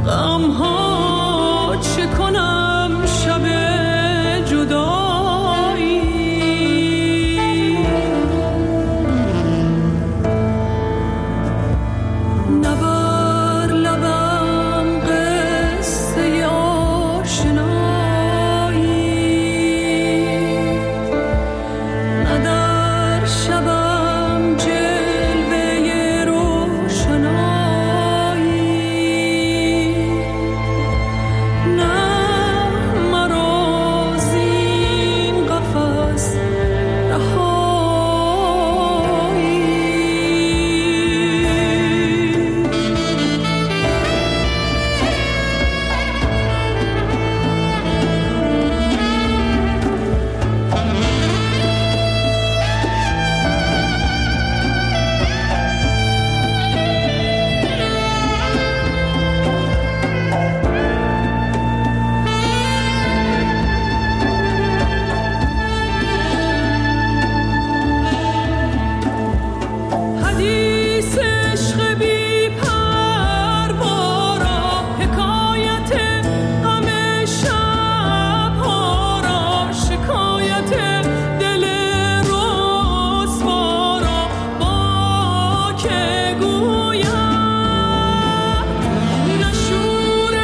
غمها چه کنم شب جدایی، نبر لبم قصه آشنایی، نه در شبم جلوه روشنایی، نه مرا زین قفس رهایی. حدیث عشق بی پروا را، حکایت غم شب‌ها را، شکایت دل رسوا را با که گویم؟ نه شور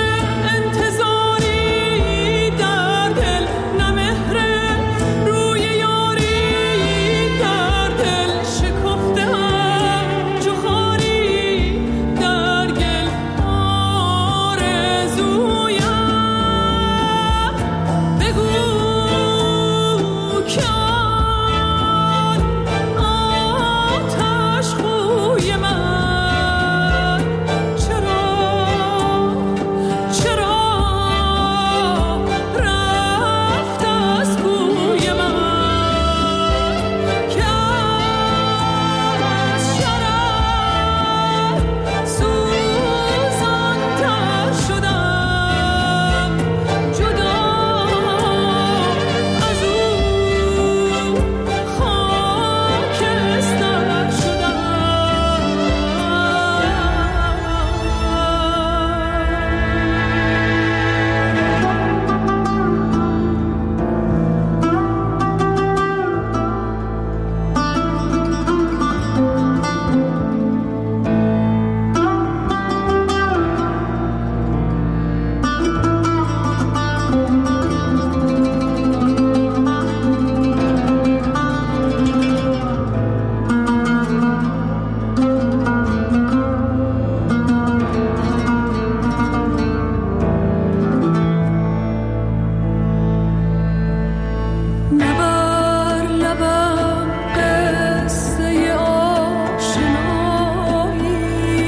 انتظاری در دل، نه مهر روی یاری در دل، شکفته‌ام چو خاری در گل آرزویم. بگو که آن آتش خوی من چرا رفت از کوی من، که از شرم سوزان‌تر شدم، جدا از او خاکستر شدم. نبر لبم قصه آشنایی،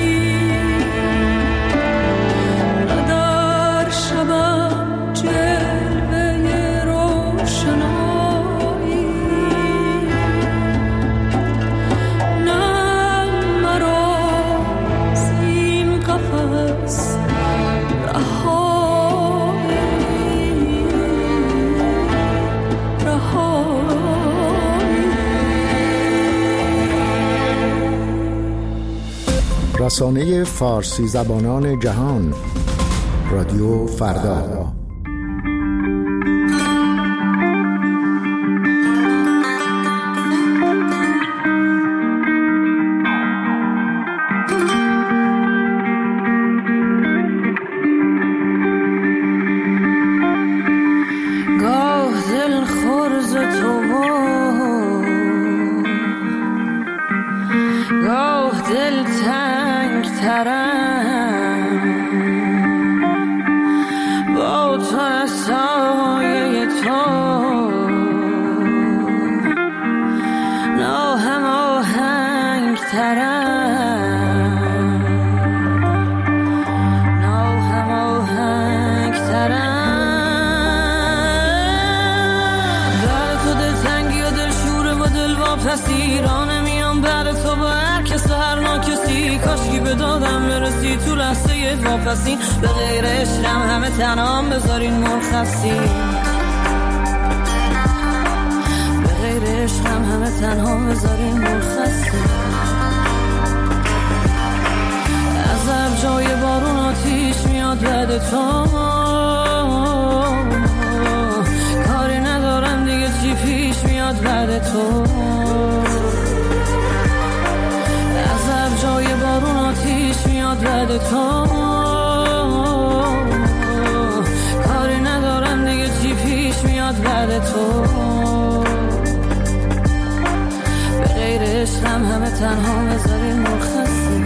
نه در شبم جلوه روشنایی، نه مرا زین قفس رسانه فارسی زبانان جهان، رادیو فردا. گاه دل خرز تو گاه دل تنگ ترم، با تو از سایه تو ناهم آهنگ ترم، ناهم آهنگ ترم. در تو دل تنگی و دل شوره و دل واپسی، رانه میام بر تو با هر کس و هر ناکسی، کاشکی به دادم برسی تو لحظه واپسی، به غیر عشقم همه تنام بذارین مرخصی، به غیر عشقم همه تنها بذارین مرخصی. از ابر جای بارون آتیش میاد میاد بعد تو، کاری ندارم دیگه چی پیش میاد بعد تو، عذاب جای بارون آتیش میاد بعد تو، کاری ندارم دیگه چی پیش میاد بعد تو، به غیر عشقم همه تنها بذاری مرخصی.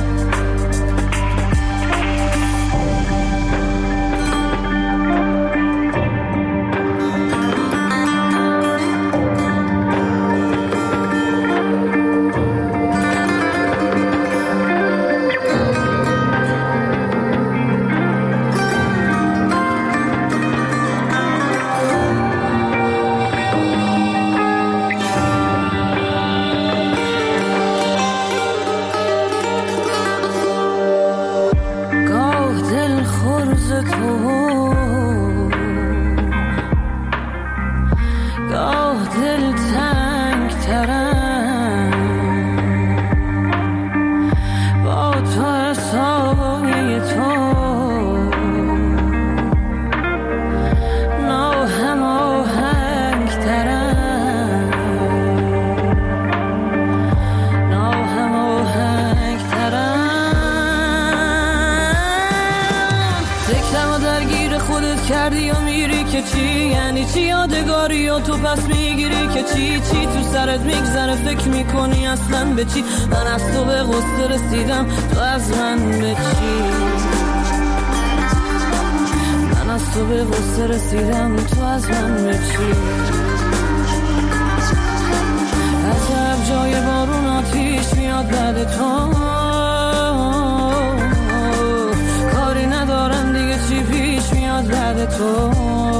کردی و میری که چی؟ یعنی چی یادگاری و تو پس میگیری که چی؟ چی تو سرت میگذره فکر میکنی اصلا به چی؟ من از تو به غصه رسیدم تو از من به چی؟ من از تو به غصه رسیدم تو از من به چی؟ عجب جای بارون آتیش میاد بعد تو، کاری ندارم دیگه چی پیش میاد بعد تو،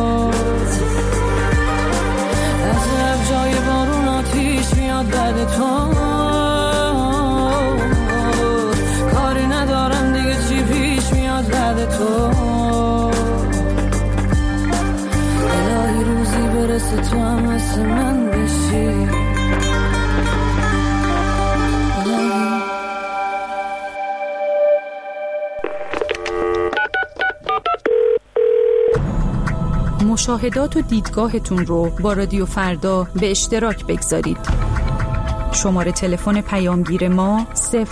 عجب جای بارون آتیش میاد بعد تو، کاری ندارم دیگه چی پیش میاد بعد تو، الهی روزی برسه تو هم مثل من بشی. مشاهدات و دیدگاهتون رو با رادیو فردا به اشتراک بگذارید. شماره تلفن پیامگیر ما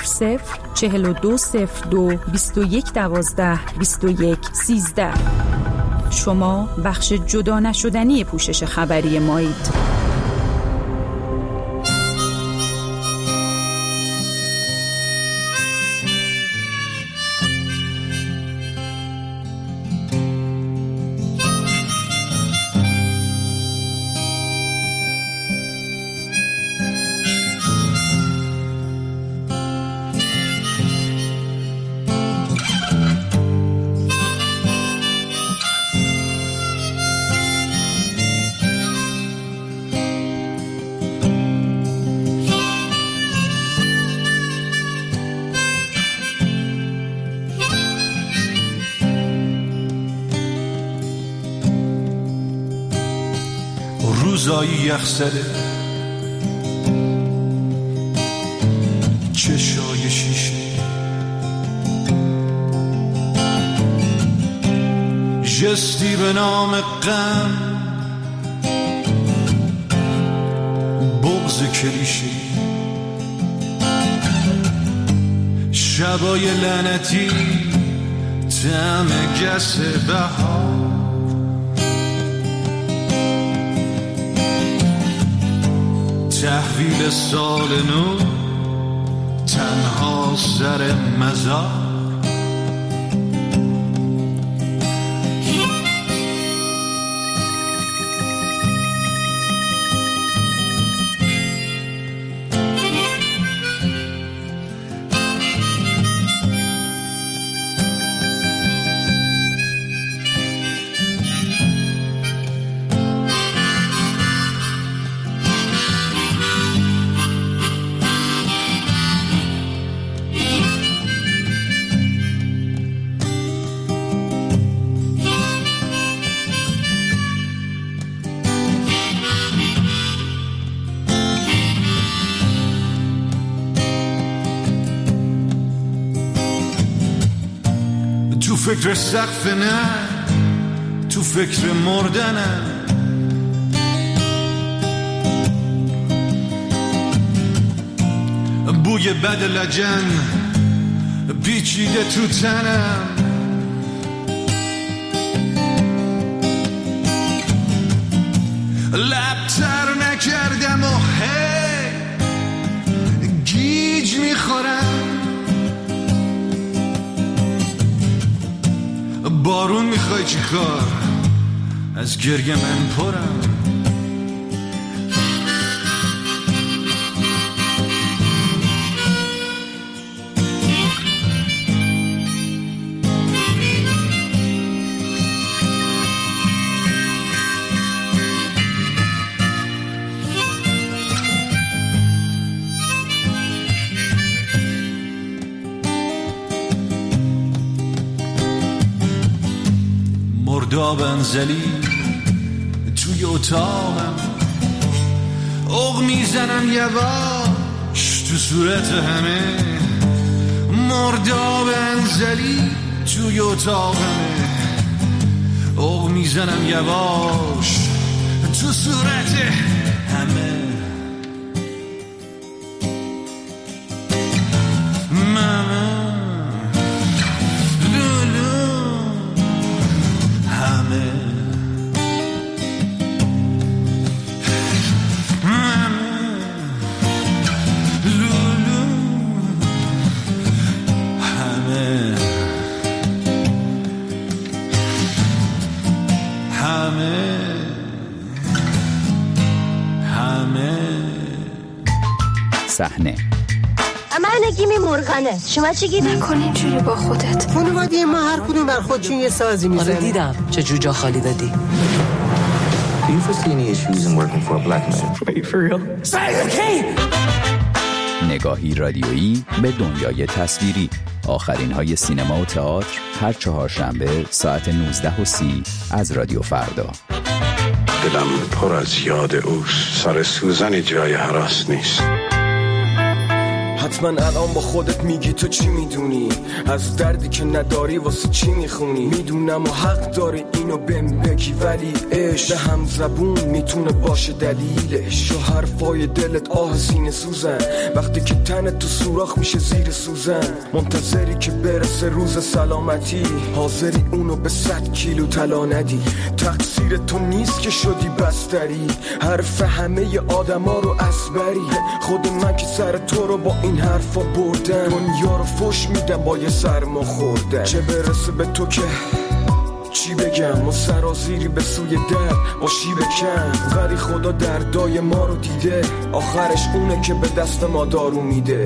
004202 2112 2113. شما بخش جدا نشدنی پوشش خبری مایید. روزایی یخزده چشای شیشه، جستی به نام غم، بغض کلیشه، شبای لعنتی طعم گس بهار، تحویل سال نو تنها سر مزار، فکر سقف نه، تو فکر مردنم. بوی بد لجن پیچیده تو تنم. لبتر نکردم و هی گیج میخورم. بارون میخوای چی کار؟ از گریه من پرم. مرداب انزلی توی اتاقم، اوق میزنم یواش تو صورت همه. مرداب انزلی توی اتاقمه، اوق میزنم یواش تو صورت همه. صحنه من گیمی مرغنه، شما چی گیمی؟ نکن اینجوری با خودت. خانواده ما هر کدوم بر خودشون یه سازی میزنه. آره دیدم چه جوجا خالی دادی. Do you foresee any issues in working for a black man? Are you for real? نگاهی رادیویی به دنیای تصویری. آخرین های سینما و تئاتر هر چهارشنبه ساعت 19:30 از رادیو فردا. دلم پر از یاد اوست، سر سوزن جای هراس نیست. حتما الان با خودت میگی تو چی میدونی از دردی که نداری واسه چی میخونی. میدونم و حق داری اینو بهم بگی، ولی عشق هم زبون میتونه باشه دلیلش. و حرفای دلت آه سینه سوزن وقتی که تنت تو سوراخ میشه زیر سوزن. منتظری که برسه روز سلامتی، حاضری اونو به 100 کیلو طلا ندی. تقصیر تو نیست که شدی بستری، حرف همه آدما رو اسبری. خود من که سر تو رو با این حرفا بردم، دنیا رو فش میدم با یه سرما خوردم. چه برسه به تو که چی بگم، و سرازیری به سوی در باشی بکن. ولی خدا دردای ما رو دیده، آخرش اونه که به دست ما دارو میده.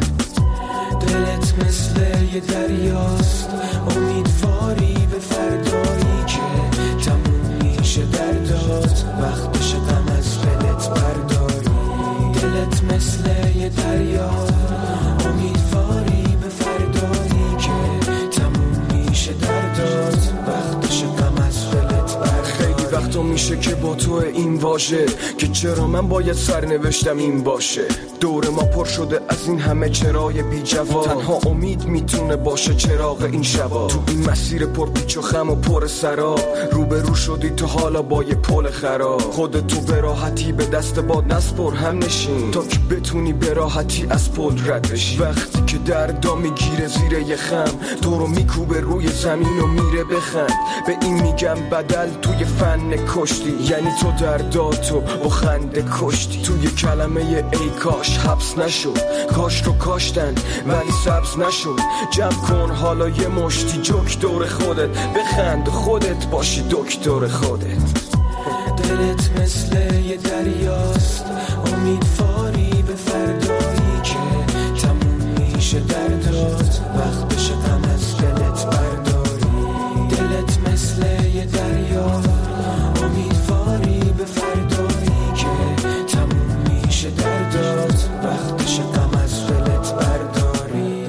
دلت مثل یه دریاست، امیدواری به فردایی که تموم میشه دردات. وقتش غم از دلت برداری. دلت مثل یه دریاست، امیدواری به فردایی که تموم میشه دردات. وقتش غم از دلت برداری. خیلی وقتا میشه که با تو این واژه که چرا من باید سرنوشتم این باشه. دور ما پر شده از این همه چرای بی جواب، تنها امید میتونه باشه چراغ این شبا. تو این مسیر پر پیچ و خم و پر سراب، روبرو شدی تو حالا با یه پل خراب. خودتو به راحتی به دست باد نسپر، هم نشین تا که بتونی به راحتی از پل رد بشی. وقتی که دردا میگیره زیر یه خم، تو رو میکوبه روی زمین و میره بخند. به این میگم بدل توی فن کشتی، یعنی تو درداتو با خنده کشتی. توی کلمه ای کاش حبس نشد، کاش رو کاشتن ولی سبز نشد. جمع کن حالا یه مشتی جوک دور خودت، بخند خودت باشی دکتر خودت. دلت مثل یه دریاست، امیدواری به فردایی که تموم میشه دردات. وقتش غم از دلت برداری. دلت مثل یه دریاست، امیدواری به فردایی که تموم میشه دردات. وقتش غم از دلت برداری.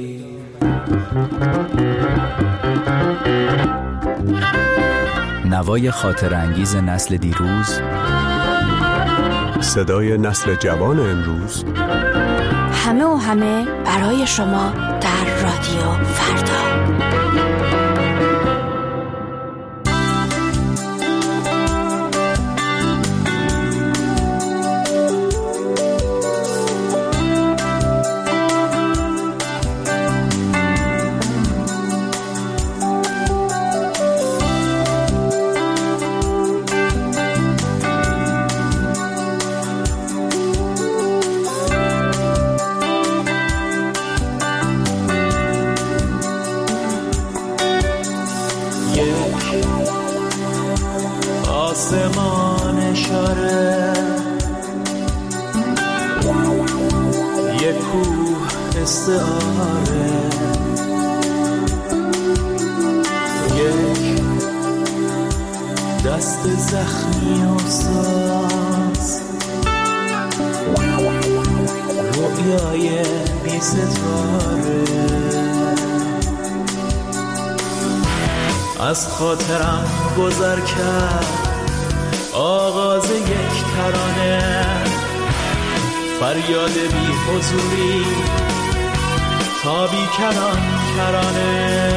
نوای خاطر انگیز نسل دیروز، صدای نسل جوان امروز. همه برای شما در رادیو فردا. آسمان اشاره، یک کوه استعاره، یک دست زخمی و ساز، رویای بی ستاره از خاطرم گذر کرد، آغاز یک ترانه، فریاد بی حضوری تا بی کران کرانه،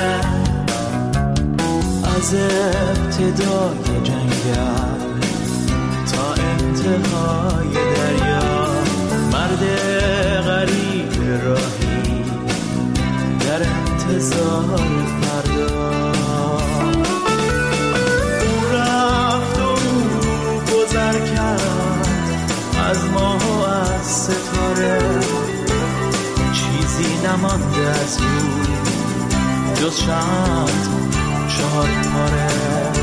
از ابتدای جنگل تا انتهای دریا، مرد غریب راهی در انتظار فردا. او رفت و گذر کرد از ماه و از ستاره، چیزی نمانده از او جز شمع 4 پاره.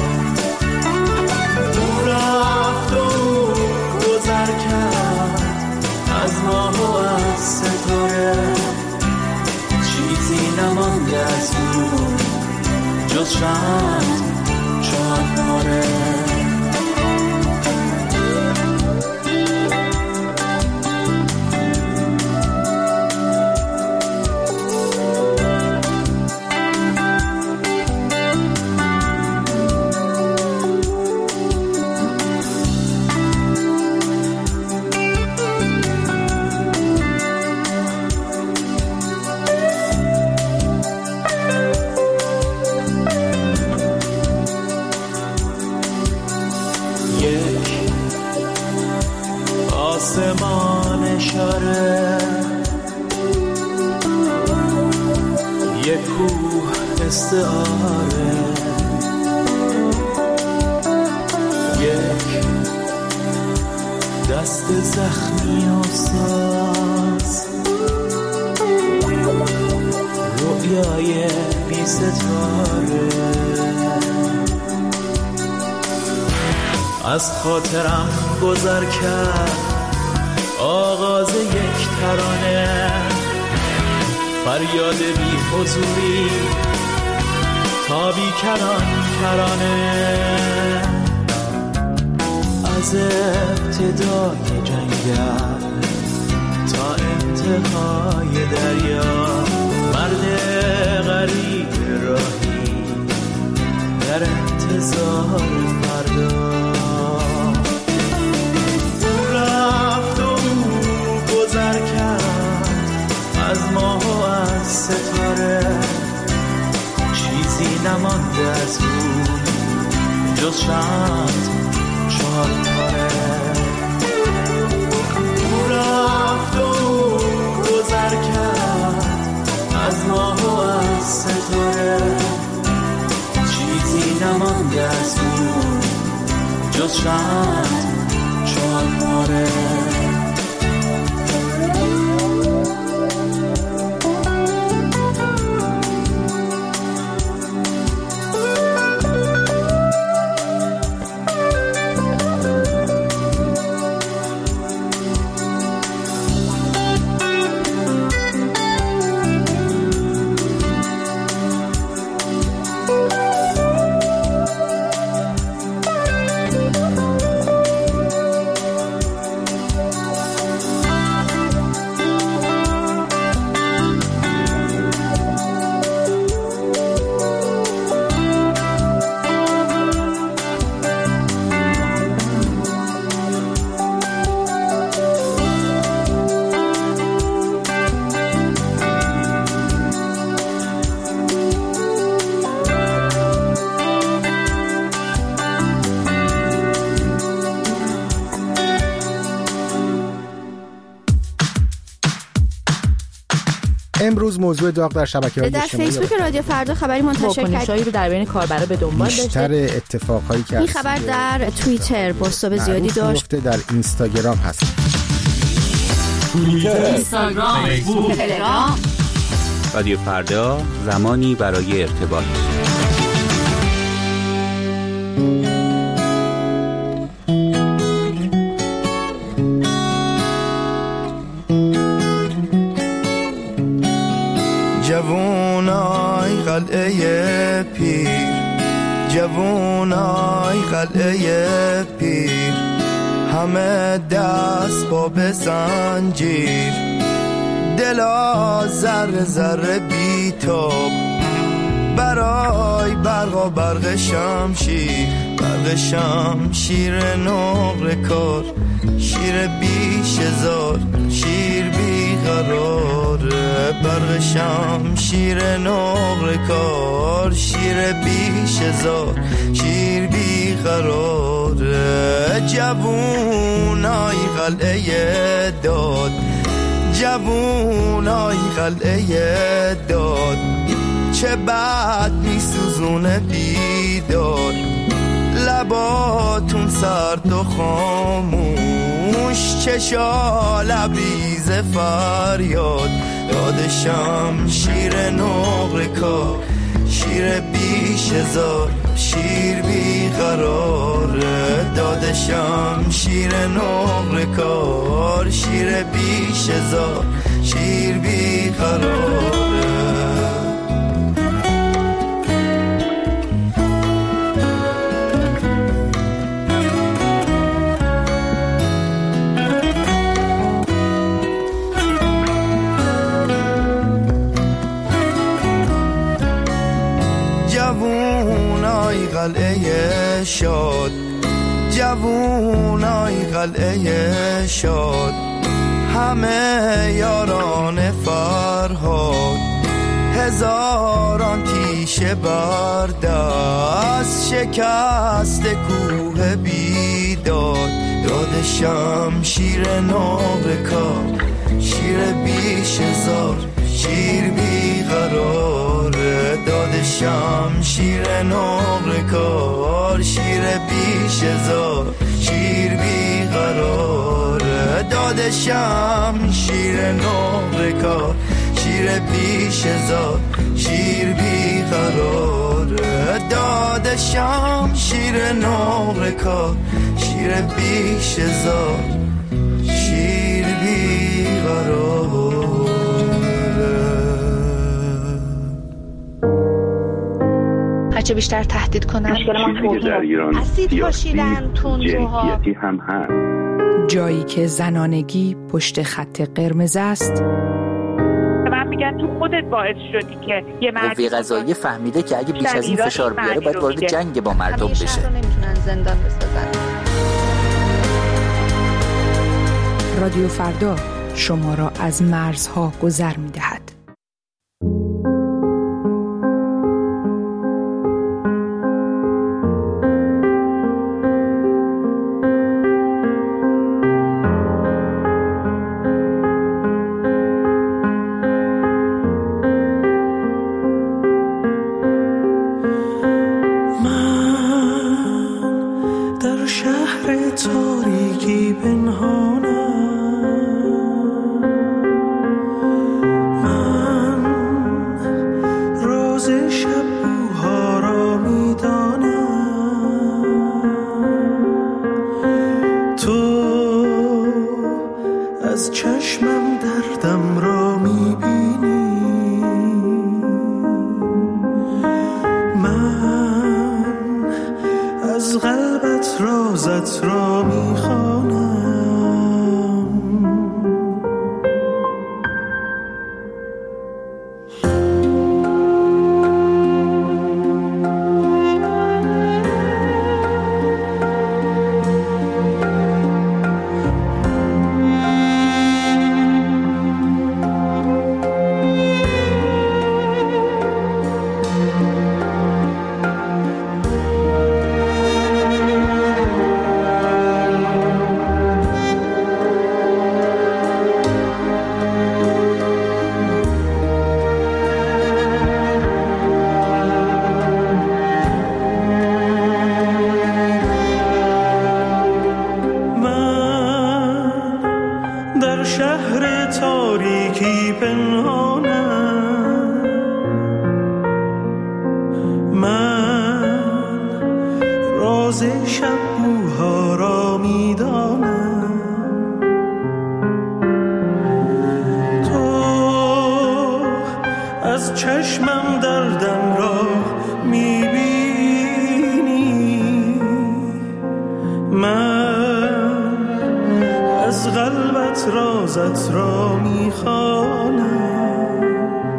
او رفت و گذر کرد از ماه و از ستاره، چیزی نمانده از او جز شمع 4 پاره. آسمان اشاره، یک کوه استعاره، یک دست زخمی و ساز، رویای بی ستاره از خاطرم گذر کرد، آغاز یک ترانه، فریاد بی حضوری تا بی کران کرانه، از ابتدای جنگل تا انتهای دریا، مرد غریب راهی در انتظار فردا. از ماه و از ستاره، چیزی نمانده از او جز شمع 4 پاره. او رفت و گذر کرد از ماه و از ستاره، چیزی نمانده از او جز شمع 4 پاره. امروز موضوع داغ در شبکه‌های اجتماعی در فیسبوک رادیو فردا خبری منتشر کرد رو در بین کاربرا به دنبال داشته. بیشتر اتفاقایی که این خبر در توییتر بازتاب زیادی داشت. در اینستاگرام هست. توییتر، اینستاگرام، فیسبوک، تلگرام. رادیو فردا، زمانی برای ارتباط. جوونای قلعه پیر، همه دست با به زنجیر، دلا ذره ذره بیتاب برای برق و برق شمشیر، برق شمشیر نقره کار، شیر بیش هزار، شیر بیقراره، برق شمشیر نقره کار، شیر بیش هزار، شیر بیقراره. جوونای قلعه داد، جوونای قلعه داد، چه بد میسوزونه بیدار، لباتون سرد و خاموش، چشا لبریز فریاد، داد شمشیر نقره کار، شیر بیش هزار، شیر بیقراره، داد شمشیر نقره کار، شیر بیش هزار، شیر بیقراره. جوونای قلعه شاد، جوونای قلعه شاد، همه یاران فرهاد، هزاران تیشه بردست، شکست کوه بیداد، داد شمشیر نقره کار، شیر بیش هزار، شیر بیقراره، داد شمشیر نقره کار، شیر بیش هزار، شیر بیقراره، داد شمشیر نقره کار، شیر بیش هزار، شیر بیقراره، داد شمشیر نقره کار، شیر بیش هزار، شیر بیقراره. هرچه بیشتر تهدید کنن چیزی که در ایران اسید پاشیدن، تندروها، جنسیتی هم هست. جایی که زنانگی پشت خط قرمز است. من میگن تو خودت باعث شدی که یه قوه قضاییه فهمیده که اگه بیش از این فشار بیاره باید وارد جنگ با مردم بشه. نمیتونن زندان بسازن. رادیو فردا شما را از مرزها گذر می‌دهد. چشمم دردم را میبینی، نازت را میخوانم،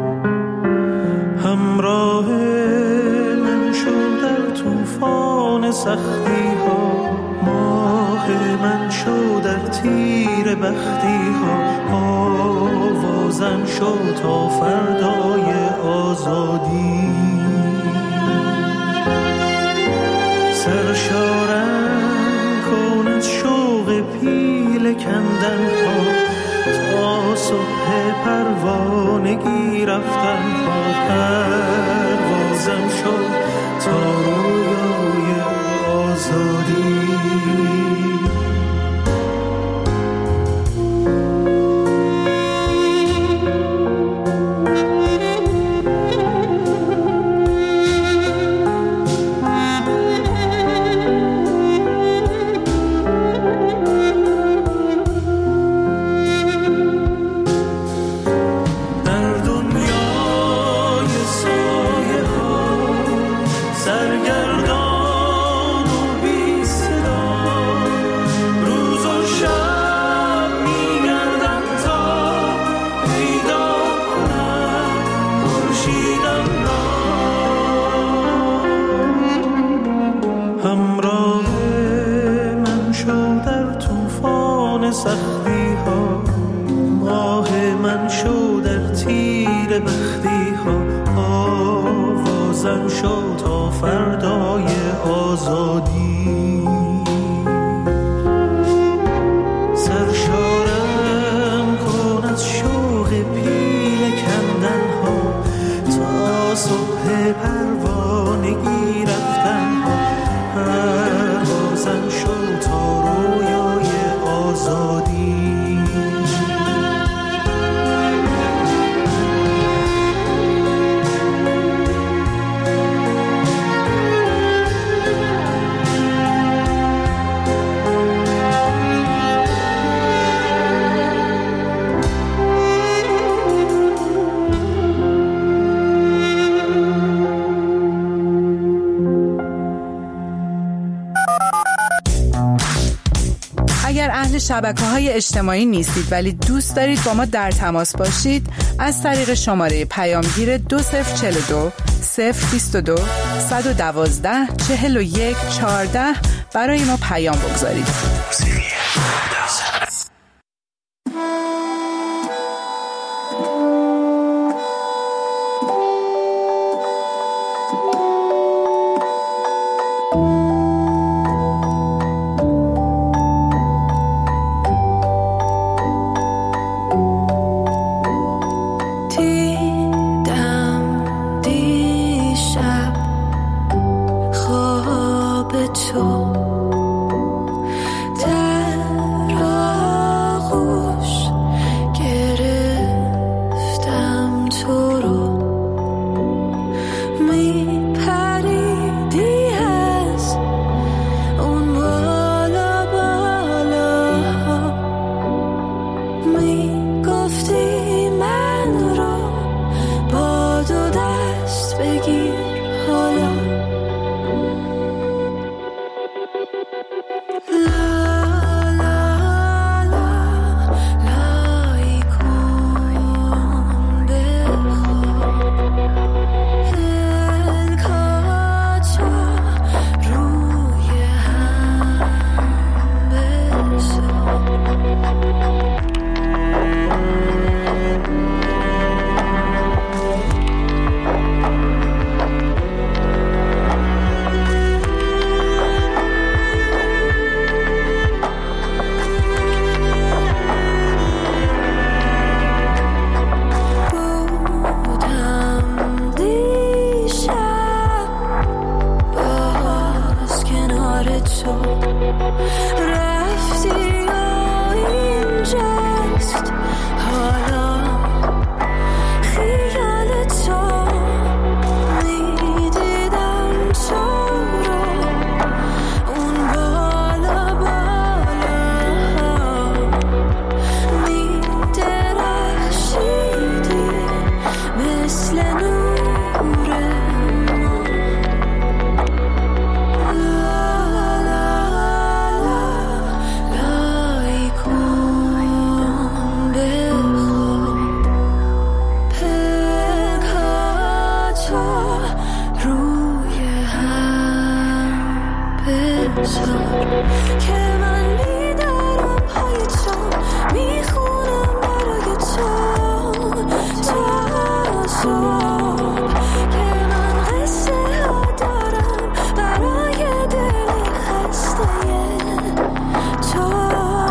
همراه من شو در طوفان سختی ها، ماه من شو در تیر بختی ها، آوازم شو تا فردای آزادی. سرشارم کن از شوق پیل کندن ها، تا صبح پروانگی رفتن ها، پروازم شو تا رویای آزادی. سختی ها، ماه من شو در تیر بختی ها، آوازم شو تا فردای آزادی. سرشارم کن از شوق پیل کندن ها، تا صبح پروانگی رفتن ها، پروازم شو تا رویای آزادی. اهل شبکه‌های اجتماعی نیستید ولی دوست دارید با ما در تماس باشید، از طریق شماره پیامگیر 2042 022 112 41 14 برای ما پیام بگذارید. شب که من میدارم پای چون میخونم برای تو صبح که من قصه ها دارم برای دل خسته تو.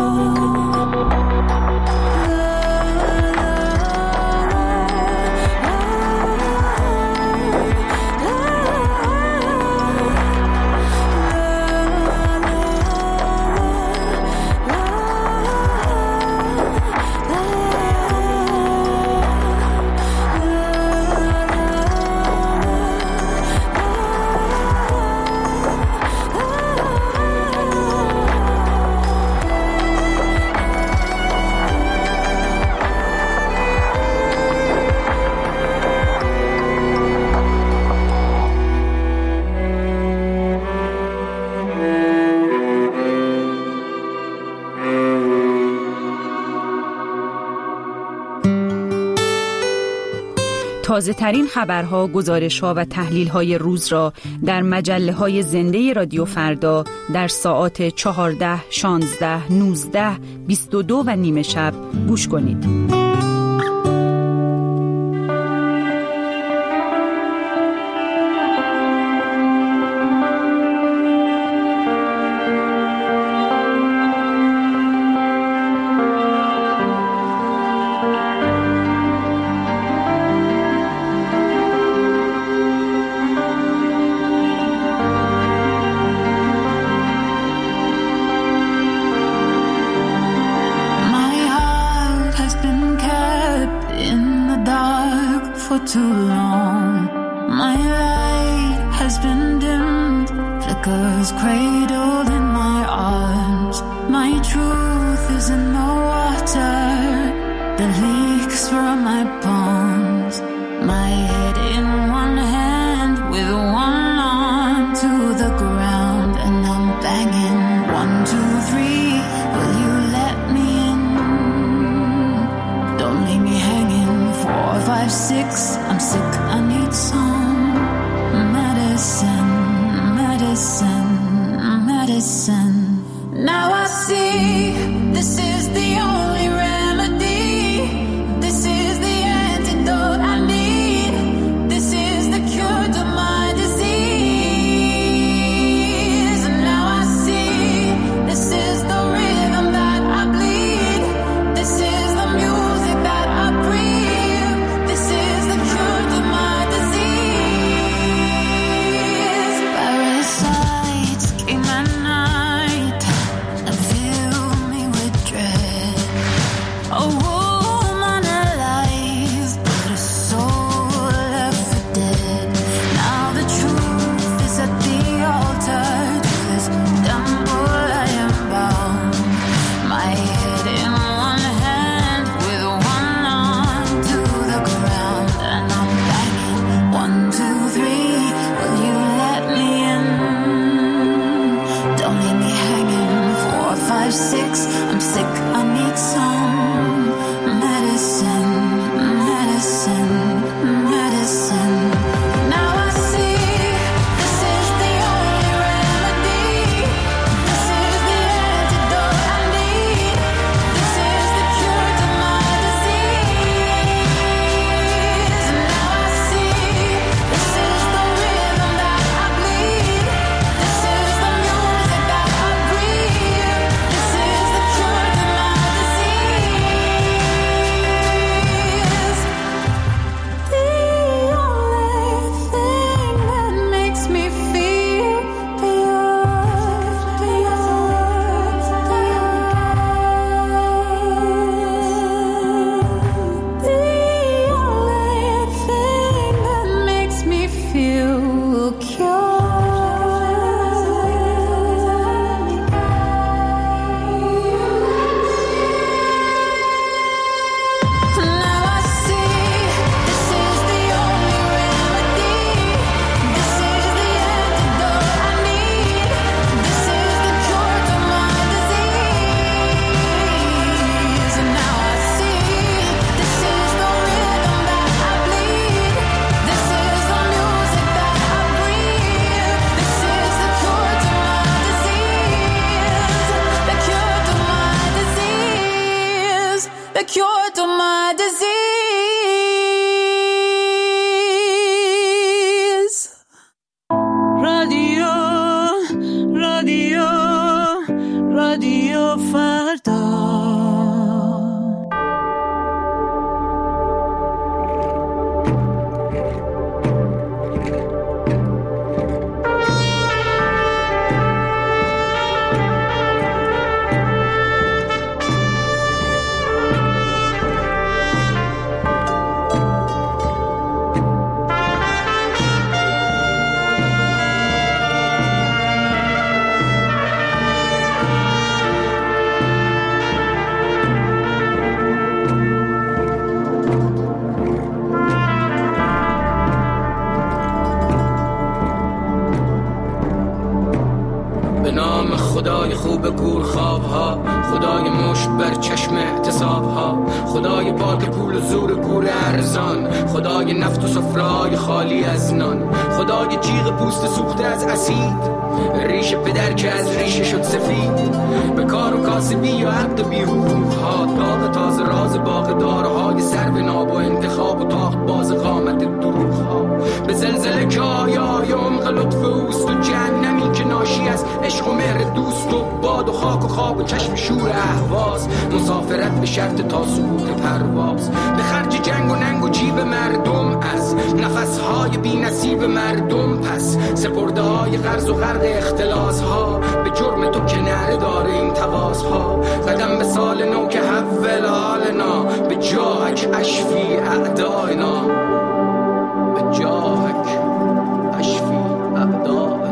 تازه ترین خبرها، گزارش‌ها و تحلیل‌های روز را در مجله‌های زنده رادیو فردا در ساعات 14، 16، 19، 22 و نیم شب گوش کنید. Too long, my light has been dimmed, flickers cradled in my arms. My truth is in the water that leaks from my palms. My head in one hand with one arm to the ground, and I'm banging 1, 2, 3. Will you let me in? Don't leave me hanging. 4, 5, 6. I'm sick, I need some medicine, medicine, medicine. Now I see this is the only remedy. This is the antidote I need. This is the cure to my disease. And now I see this is the rhythm that I bleed. This is the music that I breathe. This is the cure to my disease. Parasite. رادیو فردا. خدای خوب گور خوابها، خدای مشت بر چشم احتسابها، خدای پاک پول و زور گور ارزان، خدای نفت و سفره‌های خالی از نان، خدای جیغ پوست سوخته از اسید، ریش پدر که از ریشه شد سفید، به کار و کاسبی و عقد و بی‌حقوق‌ها، داغ تازه راز باغ دارهای سر به ناب و انتخاب و تاخت باز قامت دروغ‌ها، به زلزله که آیای عمق لطف اوست و جهنمی که ناشی از عشق و مهر دوست و باد و خاک و خواب و چشم شور اهواز، مسافرت به شرط تا سقوط پرواز، به خرج جنگ و ننگ و جیب مردم از نفسهای بی نصیب مردم پس، سپرده های قرض و غرق اختلاس ها، به جرم تو که نره داره این تقاض ها، قدم به سال نو که حول حالنا، به جاهک اشفی اعداینا، به جاهک اشفی اعداینا.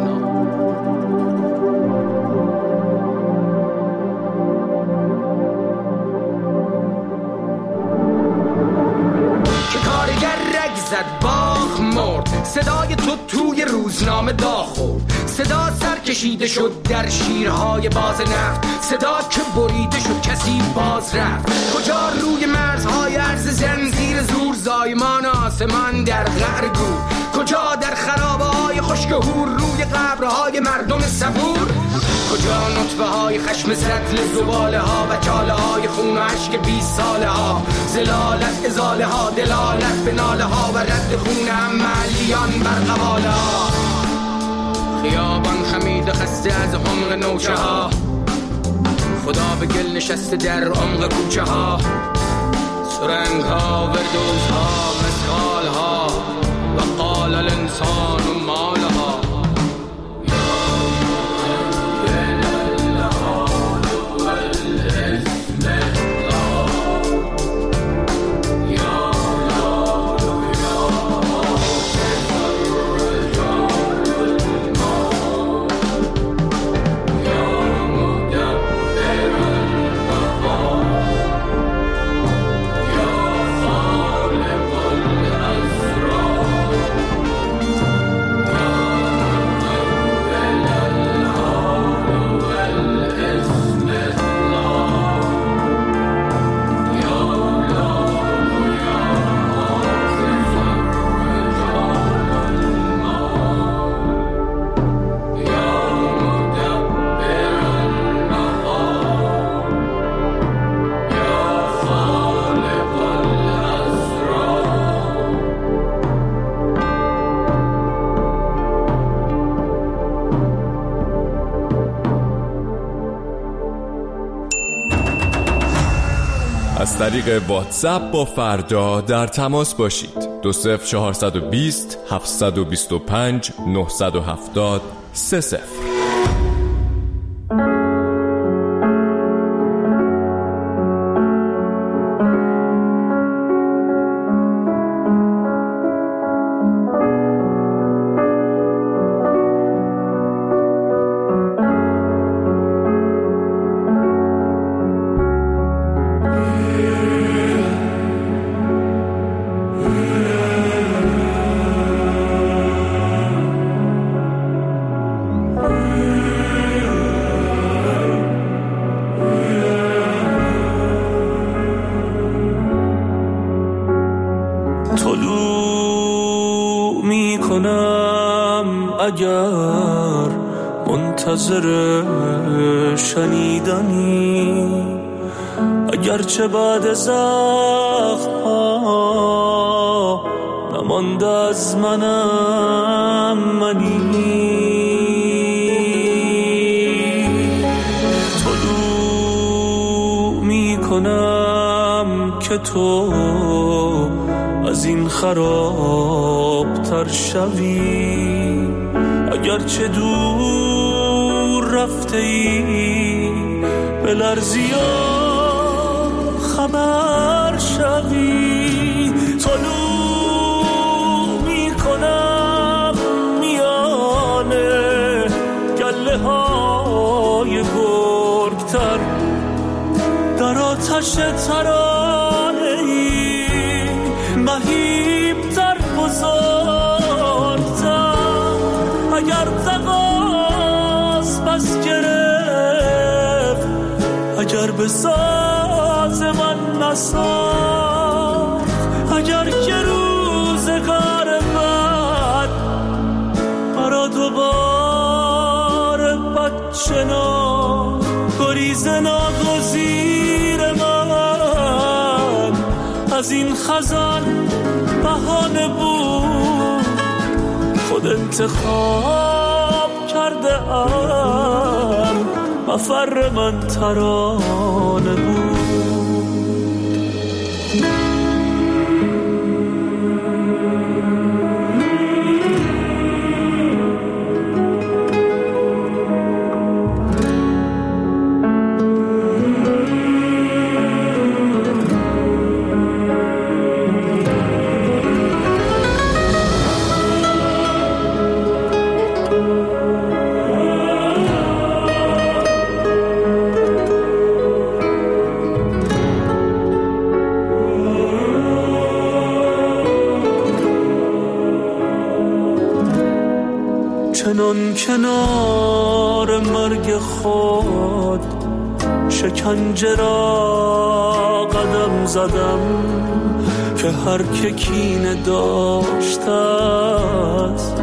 زد باغ مرد، صدای تو توی روزنامه داغ خورد، صدا سر کشیده شد در شیرهای باز نفت، صدا که بریده شد کسی باز رفت، کجا روی مرزهای عرض زنزیر زور زایمان آسمان در غرگو، کجا در خرابه های خشک هور روی قبرهای مردم صبور، کجا نطفه های خشم سطل زباله ها و چاله های خون و عشق 20 ساله ها، زلالت ازاله ها، دلالت به ناله ها و رد خون عملیان بر قواله ها، خیابان خمید خسته از عمق نوچه ها، خدا به گل نشسته در عمق کوچه ها، سرنگ ها، وردوز ها، مسخال ها و قال الانسان و مال ها. از طریق واتساپ با فردا در تماس باشید. 20420 725 970 30. اگر منتظر شنیدنی، اگرچه بعد زخم ها نمانده از منی، تو میکنم که تو از این خرابتر شوی، اگرچه دور رفته ای به لرزی خبر شوی. طلوع میکنم میانه گله های گرگتر، در آتش ترانه ای مهیبتر بزرگتر. اگر تقاس پس گرفت، اگر به ساز من نساخت، اگر که روزگار بد مرا دوباره بد شناخت، گریز ناگزیر من از این خزان بهانه بود، خود انتخاب کرده ام مفر من ترانه بود. چنان کنار مرگ خود شکنجه را قدم زدم، که هر که کینه داشته است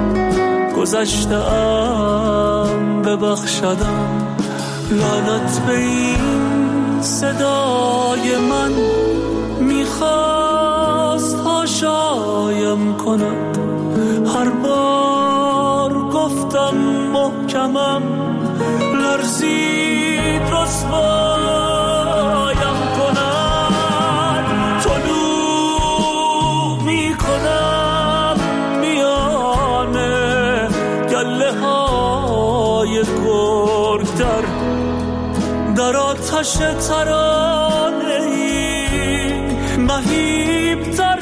گذشته‌ام ببخشدم. لعنت به این صدای من میخواست هاشایم کند، هر بار گفتم محکمم لرزید رسوایم کند. طلوع میکنم میانه گله های گرگتر، در آتش ترانه ای مهیبتر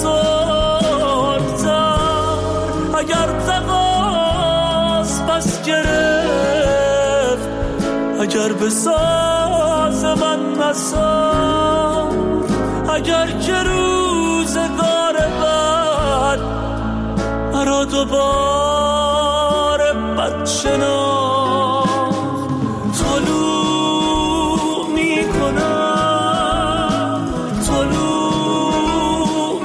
بزرگتر. اگر تقاس پس گرفت، اگر به ساز من نساخت، اگر که روزگار بد مرا دوباره بد شناخت، طلوع میکنم، طلوع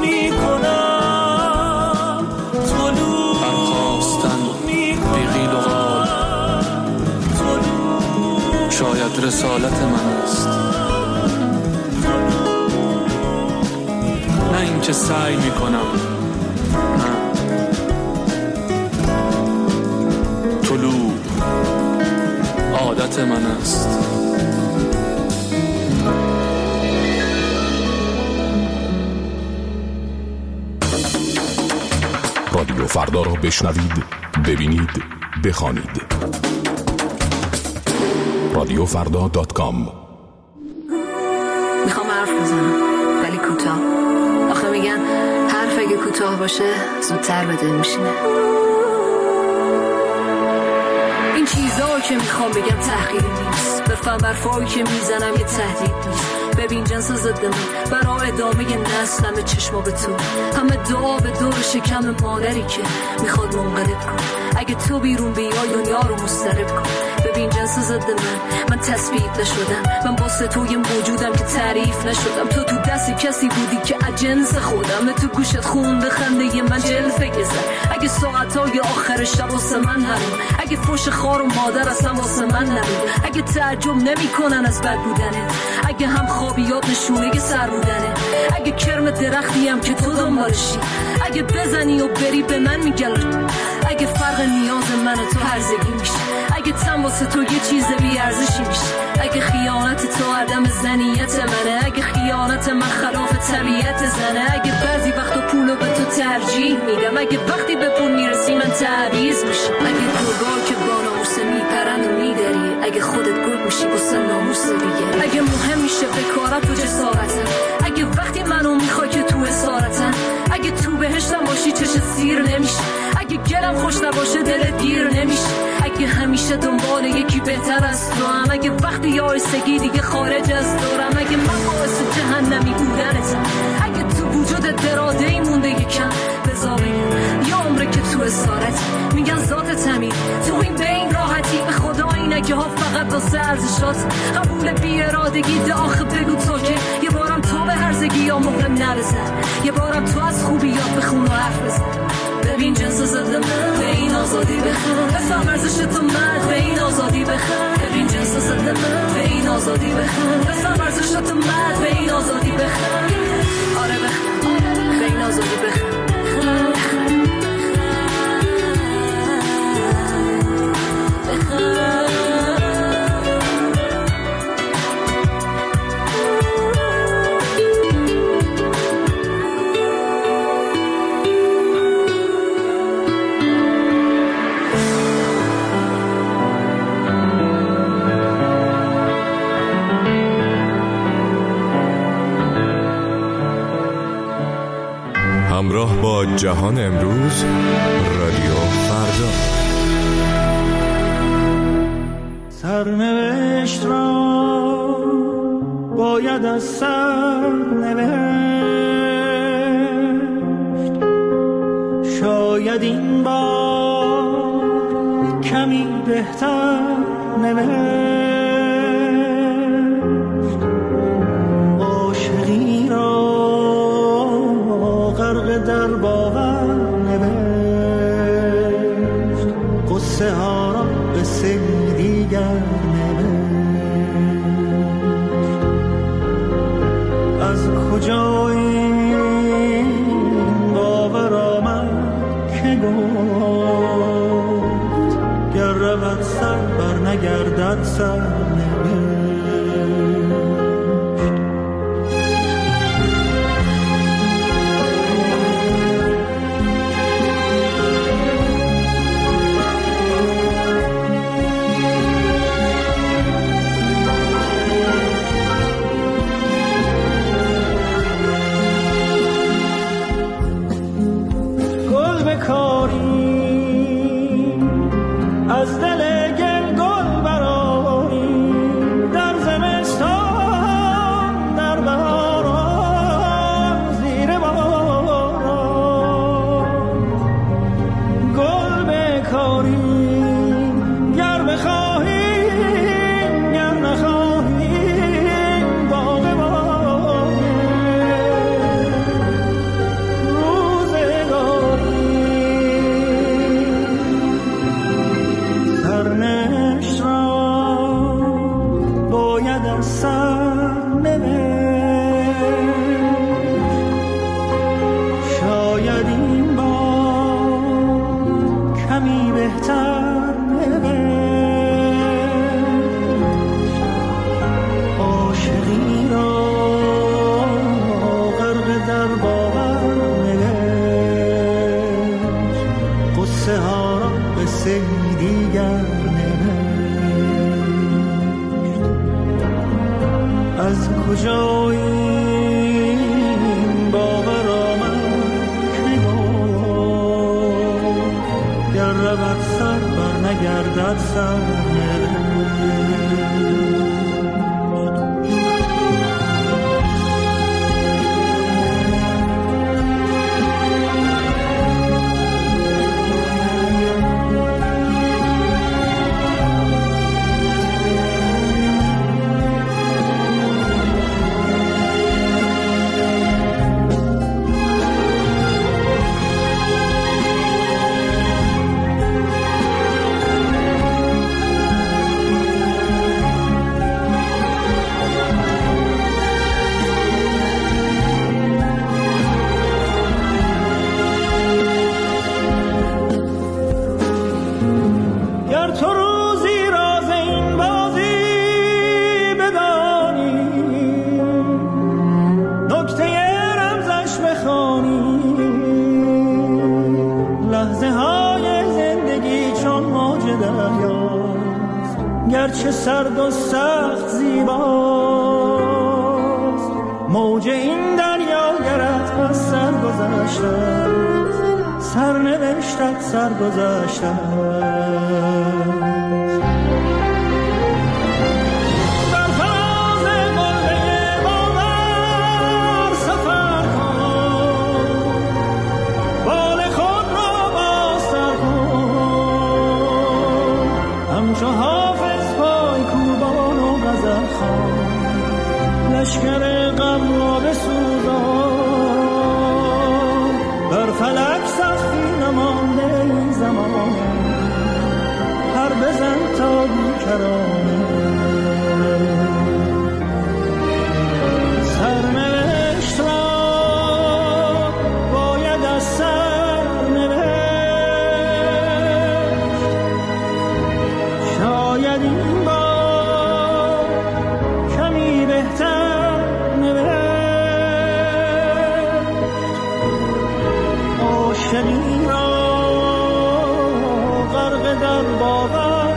میکنم، طلوع برخواستن بیغیل و غال، شاید رسالت من است، نه این که سعی میکنم، نه. طلوع عادت من است. رادیو فردا را بشنوید، ببینید، بخوانید. radiofrda.com. میخوام حرف بزنم ولی کوتاه. آخه میگن حرف اگه کوتاه باشه زودتر به دل میشینه. این چیزا که میخوام بگم تحقیری نیست، بفهم برفایی که میزنم یه تهدید نیست. ببین جنس ضد من برای ادامه نسلم چشما به تو، همه دعا به دور شکم مادری که میخواد منقلب کن. اگه تو بیرون بیای دنیا رو مضطرب کن. ببین جنس ضد من تثبیت نشدم، من واسه توی موجودم که تعریف نشدم. تو دست کسی بودی که اجنس خودم، تو گوشت خونده خنده من جلفه گذر. اگه ساعتای آخر شب واسه من هرون، اگه فوش خار و مادر اصلا واسه من نبود، اگه تعجب نمی کنن از بد بودنت، اگه هم خوابیات نشونه سر بودنه، اگه کرم درختیم که تو دنبالشی، اگه بزنی و بری به من میگل، اگه فرق نیاز من و تو هرزگی میشه، اگه تن واسه تو یه چیز بی ارزشی میشه، اگه خیانت تو عدم زنیت منه، اگه خیانت من خلاف طبیعت زنه، اگه بعضی وقتا پولو به تو ترجیح میدم، اگه وقتی به پول میرسی من تعویض میشم، اگه گرگا که با ناموسه میپرن و میدری، اگه خودت گل میشی واسه ناموس دیگه، اگه مهم میشه بکارت و جسارتم، اگه وقتی منو میخوای که تو اسارتم، اگه تو بهشتم باشی چش سیر نمیشه، اگه گلم خوش نباشه دلت گیر نمیشه، اگه همیشه دنبال یکی بهتر از تو هم، اگه وقتی یائسگی دیگه خارج از دورم، اگه من باعث جهنمی بودنتم، اگه تو وجودت دراده‌ای مونده یکم بذار بگم یا عمره که تو اسارت میگن ذات تمیز تو این بین راحتی، به خدا اینکه ها فقط واسه ارزشات قبول بی ارادگی ده، آخه بگو تو که یه بارم تو به هرزگی یا مهرم نرسد، یه بارم تو از خوبیات بخون و حرف بزن، ببین جنس زده من به این آزادی بخون، بفهم ارزش تو مرد به این آزادی بخون، ببین جنس زده من به این آزادی بخون، بفهم ارزش تو مرد به این آزادی بخون، آره بخون به این آزادی بخون. همراه با جهان امروز، رادیو فردا. سرنوشت را باید از سر نوشت، شاید این بار کمی بهتر نوشت، عاشقی را غرق در باور نوشت، قصه ها را به سری دیگر نوشت، از کجا این باور آمد که گفت گر رود سر بر نگردد سر گرچه سرد و سخت زیباست. موج این دریا گرت از سر گذشته، سرنوشتت سر گذشته. همچو حافظ پای کوبان و غزل خوان، لشکر غم را بسوزان. بر فلک سخفی نمانده این زمان، پر بزن تا بیکرانه. سرنوشت را باید از سر شاید این بار کمی بهتر نوشت. عاشقی را غرق در باور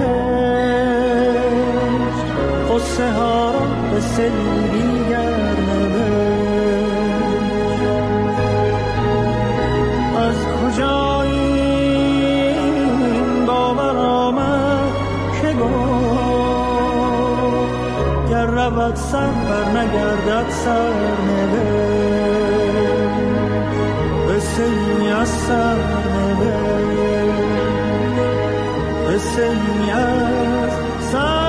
نوشت، قصه ها را به سری دیگر نوشت. از کجا این باور آمد که گفت، گر رود سر بر نگردد سر نوشت. قصه ای از سر نوشت، قصه ای از سر